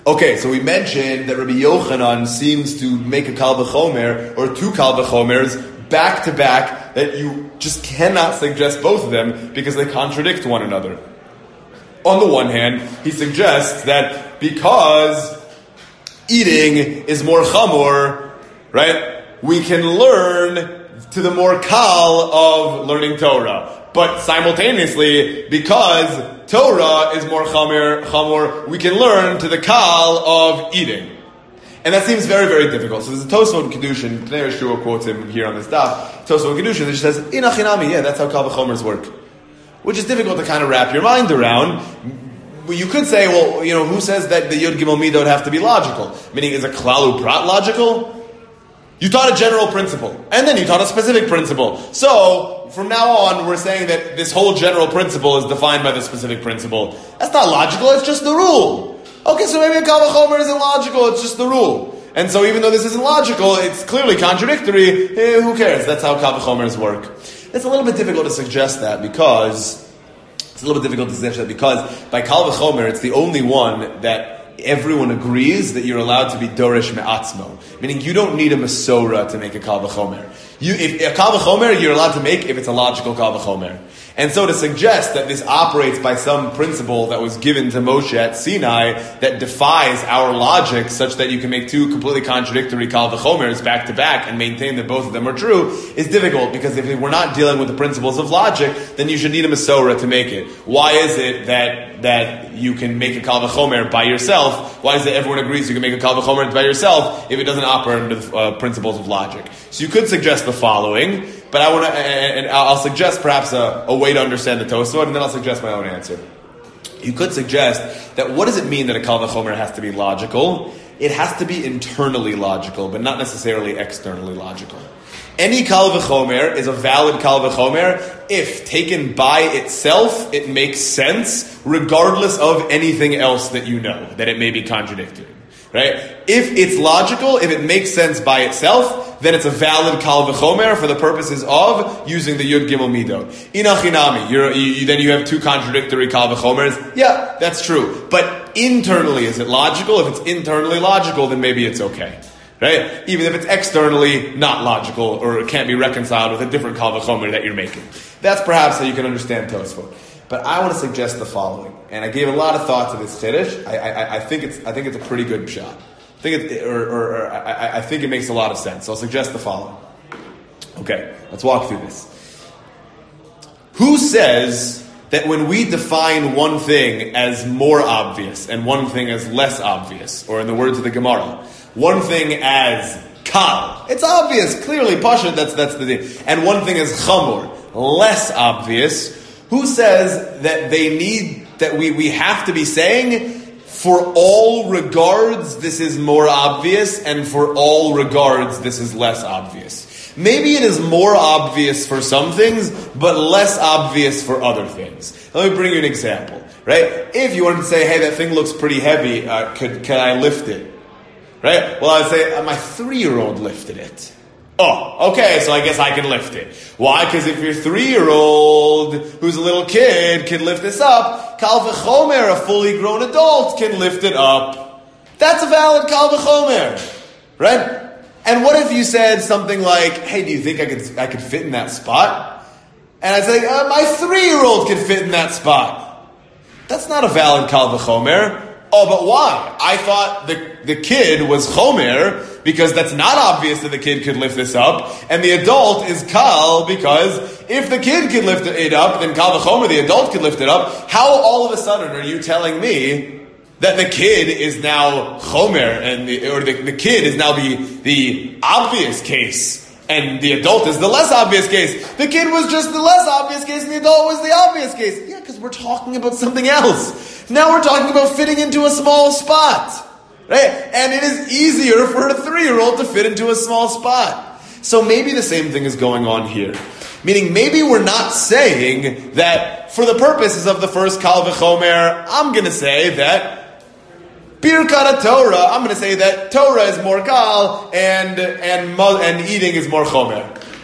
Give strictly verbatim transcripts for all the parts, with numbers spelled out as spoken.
Okay, so we mentioned that Rabbi Yochanan seems to make a kal v'chomer, or two kal v'chomers, back to back, that you just cannot suggest both of them because they contradict one another. On the one hand, he suggests that because eating is more chamor, right, we can learn to the more kal of learning Torah. But simultaneously, because Torah is more chamor, chamor, we can learn to the kal of eating. And that seems very, very difficult. So there's a Tosfot in Kedushin, Pnei Yeshua quotes him here on this daf, Tosfot in Kedushin, that just says, inachinami, yeah, that's how kal v'chomers work. Which is difficult to kind of wrap your mind around. Well, you could say, well, you know, who says that the Yud Gimel Midot have to be logical? Meaning, is a Klal Uprat logical? You taught a general principle, and then you taught a specific principle. So, from now on, we're saying that this whole general principle is defined by the specific principle. That's not logical, it's just the rule. Okay, so maybe a kal v'chomer isn't logical, it's just the rule. And so even though this isn't logical, it's clearly contradictory, eh, who cares? That's how kal v'chomers work. It's a little bit difficult to suggest that because, it's a little bit difficult to suggest that because by kal v'chomer, it's the only one that everyone agrees that you're allowed to be dorish me'atzmo. Meaning you don't need a Masorah to make a kal v'chomer. You, if a kal v'chomer you're allowed to make if it's a logical kal v'chomer. And so to suggest that this operates by some principle that was given to Moshe at Sinai that defies our logic such that you can make two completely contradictory kal v'chomers back to back and maintain that both of them are true is difficult because if we're not dealing with the principles of logic, then you should need a Masorah to make it. Why is it that that you can make a kal v'chomer by yourself? Why is it everyone agrees you can make a kal v'chomer by yourself if it doesn't operate under the uh, principles of logic? So you could suggest the following, but I want to, and I'll suggest perhaps a, a way to understand the Tosfot, and then I'll suggest my own answer. You could suggest that what does it mean that a kal v'chomer has to be logical? It has to be internally logical, but not necessarily externally logical. Any kal v'chomer is a valid kal v'chomer if taken by itself, it makes sense, regardless of anything else that you know, that it may be contradictory. Right? If it's logical, if it makes sense by itself, then it's a valid kal v'chomer for the purposes of using the Yud Gimel Midot. Inachinami, you're, you, you, then you have two contradictory kal v'chomers. Yeah, that's true. But internally, is it logical? If it's internally logical, then maybe it's okay. Right? Even if it's externally not logical or it can't be reconciled with a different kal v'chomer that you're making. That's perhaps how you can understand Tosfot. But I want to suggest the following, and I gave a lot of thought to this Chiddush. I, I, I think it's I think it's a pretty good shot. I think it, or, or, or I, I think it makes a lot of sense. So I'll suggest the following. Okay, let's walk through this. Who says that when we define one thing as more obvious and one thing as less obvious, or in the words of the Gemara, one thing as kal, it's obvious, clearly, pasha, that's that's the thing, and one thing as chamor, less obvious. Who says that they need, that we, we have to be saying, for all regards, this is more obvious, and for all regards, this is less obvious? Maybe it is more obvious for some things, but less obvious for other things. Let me bring you an example, right? If you wanted to say, hey, that thing looks pretty heavy, uh, could, can I lift it? Right? Well, I'd say, uh, my three-year-old lifted it. Oh, okay, so I guess I can lift it. Why? Because if your three-year-old, who's a little kid, can lift this up, kal v'chomer, a fully grown adult, can lift it up. That's a valid kal v'chomer, right? And what if you said something like, hey, do you think I could I could fit in that spot? And I'd say, uh, my three-year-old could fit in that spot. That's not a valid kal v'chomer. Oh, but why? I thought the, the kid was chomer because that's not obvious that the kid could lift this up, and the adult is kal because if the kid could lift it up, then kal v'chomer, the adult could lift it up. How all of a sudden are you telling me that the kid is now chomer, and the, or the, the kid is now the, the obvious case, and the adult is the less obvious case? The kid was just the less obvious case, and the adult was the obvious case. Yeah, because we're talking about something else. Now we're talking about fitting into a small spot, right? And it is easier for a three-year-old to fit into a small spot. So maybe the same thing is going on here. Meaning maybe we're not saying that for the purposes of the first kal v'chomer, I'm going to say that Birkat Torah, I'm going to say that Torah is more kal and, and, and eating is more chomer.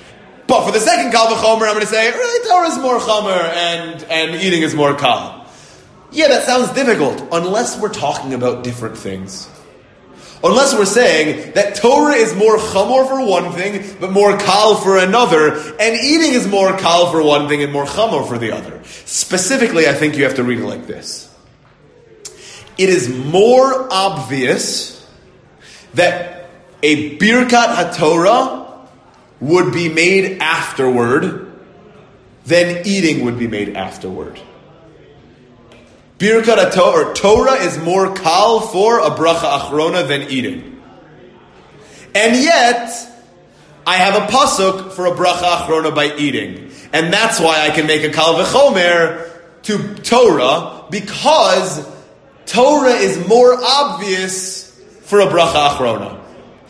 But for the second kal v'chomer, I'm going to say really Torah is more chomer and, and eating is more kal. Yeah, that sounds difficult, unless we're talking about different things. Unless we're saying that Torah is more chamor for one thing, but more kal for another, and eating is more kal for one thing and more chamor for the other. Specifically, I think you have to read it like this. It is more obvious that a Birkat HaTorah would be made afterward than eating would be made afterward. Birkat HaTorah, or Torah, is more kal for a bracha achrona than eating. And yet, I have a pasuk for a bracha achrona by eating. And that's why I can make a kal v'chomer to Torah, because Torah is more obvious for a bracha achrona.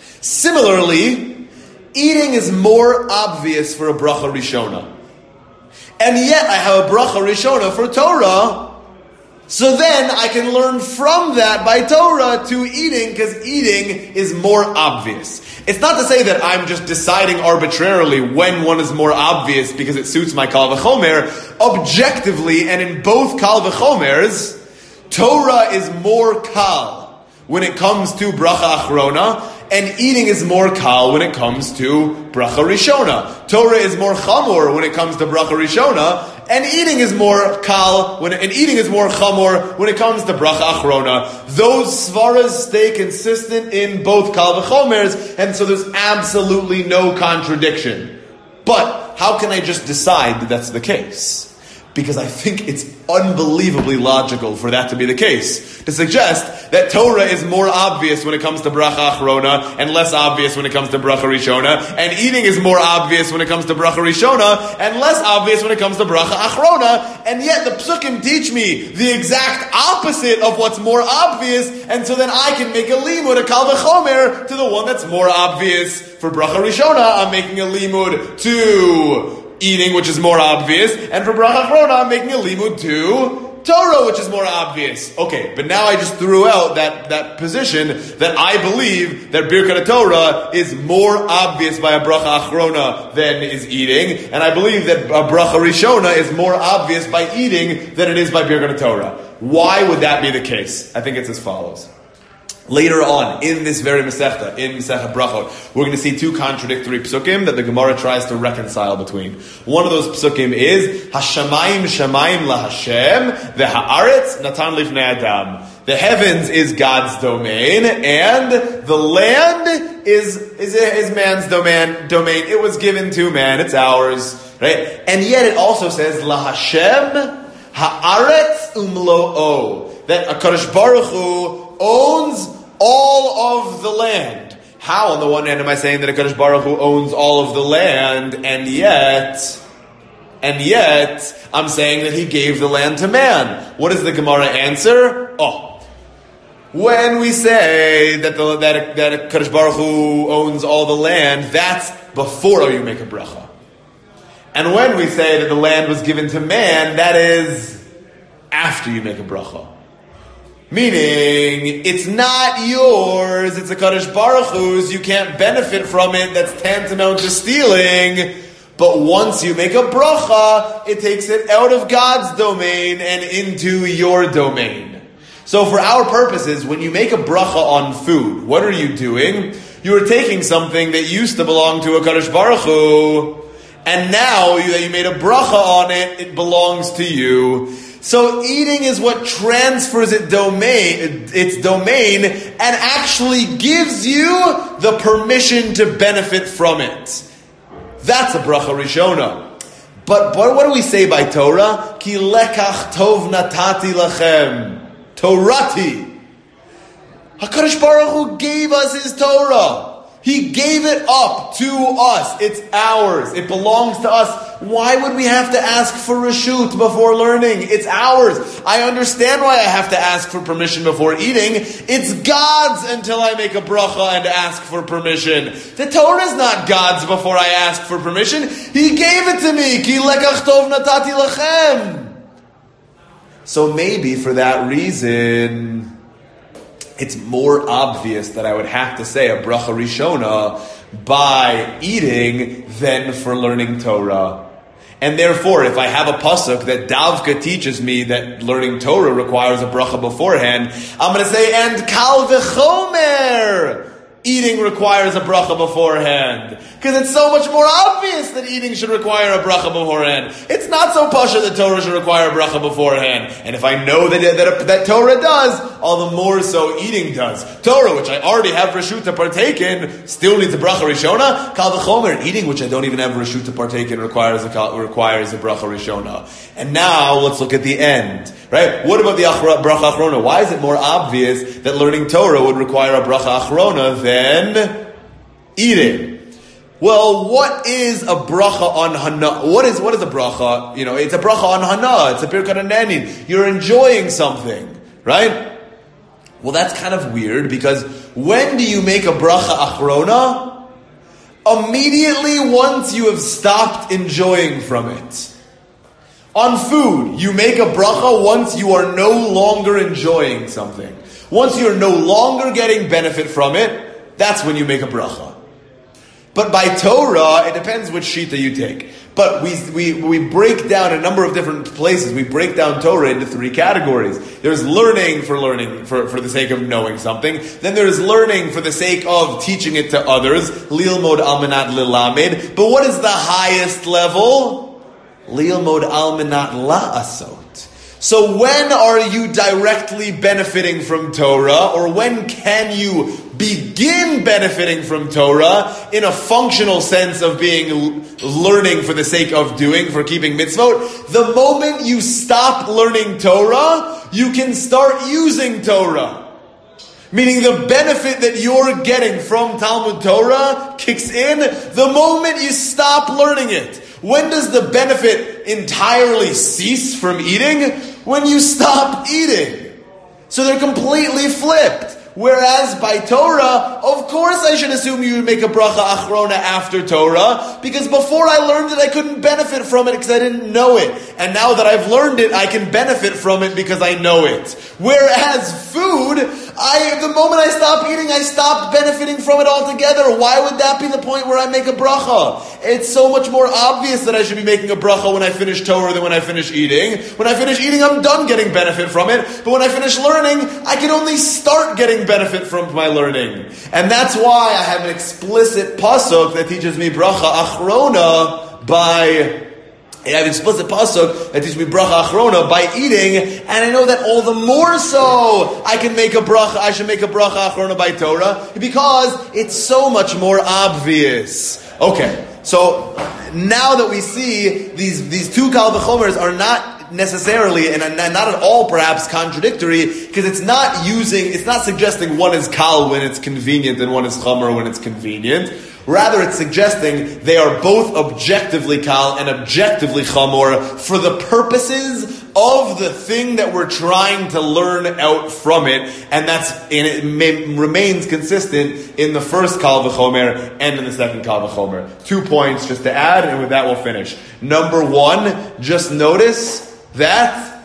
Similarly, eating is more obvious for a bracha rishona. And yet I have a bracha rishona for Torah, so then I can learn from that by Torah to eating, because eating is more obvious. It's not to say that I'm just deciding arbitrarily when one is more obvious because it suits my kal v'chomer. Objectively, and in both kal v'chomers, Torah is more kal when it comes to bracha achrona, and eating is more kal when it comes to bracha rishona. Torah is more chamor when it comes to bracha rishona, and eating is more kal when and eating is more chamor when it comes to bracha achrona. Those svaras stay consistent in both kal v'chomers, and so there's absolutely no contradiction. But how can I just decide that that's the case? Because I think it's unbelievably logical for that to be the case. To suggest that Torah is more obvious when it comes to bracha achrona and less obvious when it comes to bracha rishona, and eating is more obvious when it comes to bracha rishona and less obvious when it comes to bracha achrona, and yet the psukim teach me the exact opposite of what's more obvious, and so then I can make a limud, a kal v'chomer, to the one that's more obvious. For bracha rishona, I'm making a limud to eating, which is more obvious, and for bracha achrona, I'm making a limud to Torah, which is more obvious. Okay, but now I just threw out that, that position that I believe that Birkat Torah is more obvious by a bracha achrona than is eating, and I believe that a bracha rishona is more obvious by eating than it is by Birkat Torah. Why would that be the case? I think it's as follows. Later on, in this very Masechta, in Masechta Brachot, we're going to see two contradictory psukim that the Gemara tries to reconcile between. One of those psukim is, Hashamayim shamayim lahashem, the haaretz natan lifnei adam. The heavens is God's domain, and the land is, is, is man's domain, domain. It was given to man, it's ours. Right? And yet it also says, lahashem haaretz umlo'o. That HaKadosh Baruch Hu owns all of the land. How, on the one hand, am I saying that HaKadosh Baruch Hu owns all of the land, and yet, and yet, I'm saying that He gave the land to man? What does the Gemara answer? Oh, when we say that the that that HaKadosh Baruch Hu owns all the land, that's before you make a bracha. And when we say that the land was given to man, that is after you make a bracha. Meaning, it's not yours, it's a HaKadosh Baruch Hu's, you can't benefit from it, that's tantamount to stealing. But once you make a bracha, it takes it out of God's domain and into your domain. So for our purposes, when you make a bracha on food, what are you doing? You are taking something that used to belong to a HaKadosh Baruch Hu, and now that you made a bracha on it, it belongs to you. So eating is what transfers it domain, its domain, and actually gives you the permission to benefit from it. That's a bracha rishona. But, but what do we say by Torah? Ki lekach tov natati lachem. Torati. HaKadosh Baruch Hu gave us His Torah. He gave it up to us. It's ours. It belongs to us. Why would we have to ask for reshut before learning? It's ours. I understand why I have to ask for permission before eating. It's God's until I make a bracha and ask for permission. The Torah is not God's before I ask for permission. He gave it to me. Ki lekach tov natati lachem. So maybe for that reason, it's more obvious that I would have to say a bracha rishona by eating than for learning Torah. And therefore, if I have a pasuk that Davka teaches me that learning Torah requires a bracha beforehand, I'm going to say, and kal v'chomer, eating requires a bracha beforehand. Because it's so much more obvious that eating should require a bracha beforehand. It's not so pasha that Torah should require a bracha beforehand. And if I know that, that, that Torah does, all the more so eating does. Torah, which I already have reshut to partake in, still needs a bracha rishona. Kal v'chomer, eating, which I don't even have reshut to partake in, requires a, requires a bracha rishona. And now, let's look at the end. Right? What about the achra, bracha achrona? Why is it more obvious that learning Torah would require a bracha achrona than eating? Well, what is a bracha on hana? What is what is a bracha? You know, it's a bracha on hana. It's a birkat hanenin. You're enjoying something, right? Well, that's kind of weird because when do you make a bracha achrona? Immediately once you have stopped enjoying from it. On food, you make a bracha once you are no longer enjoying something. Once you're no longer getting benefit from it, that's when you make a bracha. But by Torah, it depends which shita you take. But we, we, we break down a number of different places. We break down Torah into three categories. There's learning for learning, for, for the sake of knowing something. Then there's learning for the sake of teaching it to others. Lilmod almanat lilamed. But what is the highest level? Lilmod almanat la'asot. So when are you directly benefiting from Torah, or when can you begin benefiting from Torah in a functional sense of being learning for the sake of doing, for keeping mitzvot? The moment you stop learning Torah, you can start using Torah. Meaning the benefit that you're getting from Talmud Torah kicks in the moment you stop learning it. When does the benefit entirely cease from eating? When you stop eating. So they're completely flipped. Whereas by Torah, of course I should assume you would make a bracha achrona after Torah, because before I learned it, I couldn't benefit from it because I didn't know it. And now that I've learned it, I can benefit from it because I know it. Whereas food, I, the moment I stop eating, I stopped benefiting from it altogether. Why would that be the point where I make a bracha? It's so much more obvious that I should be making a bracha when I finish Torah than when I finish eating. When I finish eating, I'm done getting benefit from it. But when I finish learning, I can only start getting benefit from my learning. And that's why I have an explicit pasuk that teaches me bracha achrona by... I have an explicit pasuk that teaches me bracha achrona by eating, and I know that all the more so I can make a bracha, I should make a bracha achrona by Torah, because it's so much more obvious. Okay, so now that we see these, these two kal v'chomers are not necessarily, and not at all perhaps contradictory, because it's not using, it's not suggesting one is kal when it's convenient and one is chomer when it's convenient. Rather, it's suggesting they are both objectively kal and objectively chamor for the purposes of the thing that we're trying to learn out from it, and that's and it may, remains consistent in the first kal v'chomer and in the second kal v'chomer. Two points just to add, and with that we'll finish. Number one, just notice that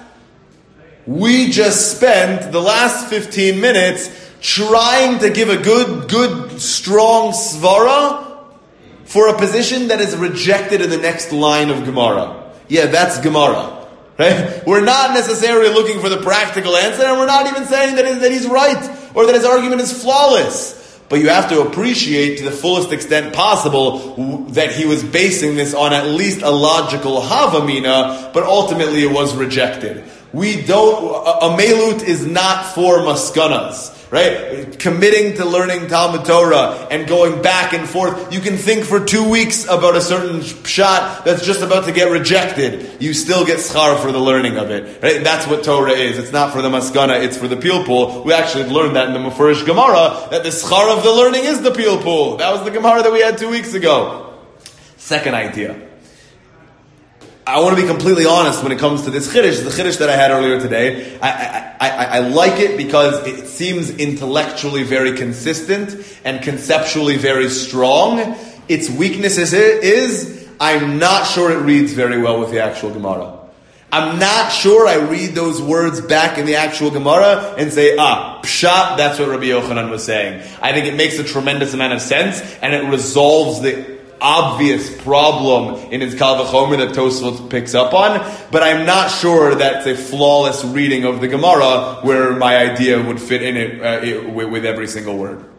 we just spent the last fifteen minutes trying to give a good, good, strong svara for a position that is rejected in the next line of Gemara. Yeah, that's Gemara. Right? We're not necessarily looking for the practical answer, and we're not even saying that, that he's right, or that his argument is flawless. But you have to appreciate to the fullest extent possible that he was basing this on at least a logical havamina, but ultimately it was rejected. We don't, a, a melut is not for maskanas. Right? Committing to learning Talmud Torah and going back and forth. You can think for two weeks about a certain shot that's just about to get rejected. You still get schar for the learning of it. Right? That's what Torah is. It's not for the maskana, it's for the pilpul. We actually learned that in the Mefurish Gemara, that the schar of the learning is the pilpul. That was the Gemara that we had two weeks ago. Second idea. I want to be completely honest when it comes to this chiddush, the chiddush that I had earlier today. I, I, I, I like it because it seems intellectually very consistent and conceptually very strong. Its weakness is, is I'm not sure it reads very well with the actual Gemara. I'm not sure I read those words back in the actual Gemara and say, ah, pshat, that's what Rabbi Yochanan was saying. I think it makes a tremendous amount of sense and it resolves the obvious problem in his Kal V'chomer that Tosfot picks up on, but I'm not sure that's a flawless reading of the Gemara where my idea would fit in it, uh, it with, with every single word.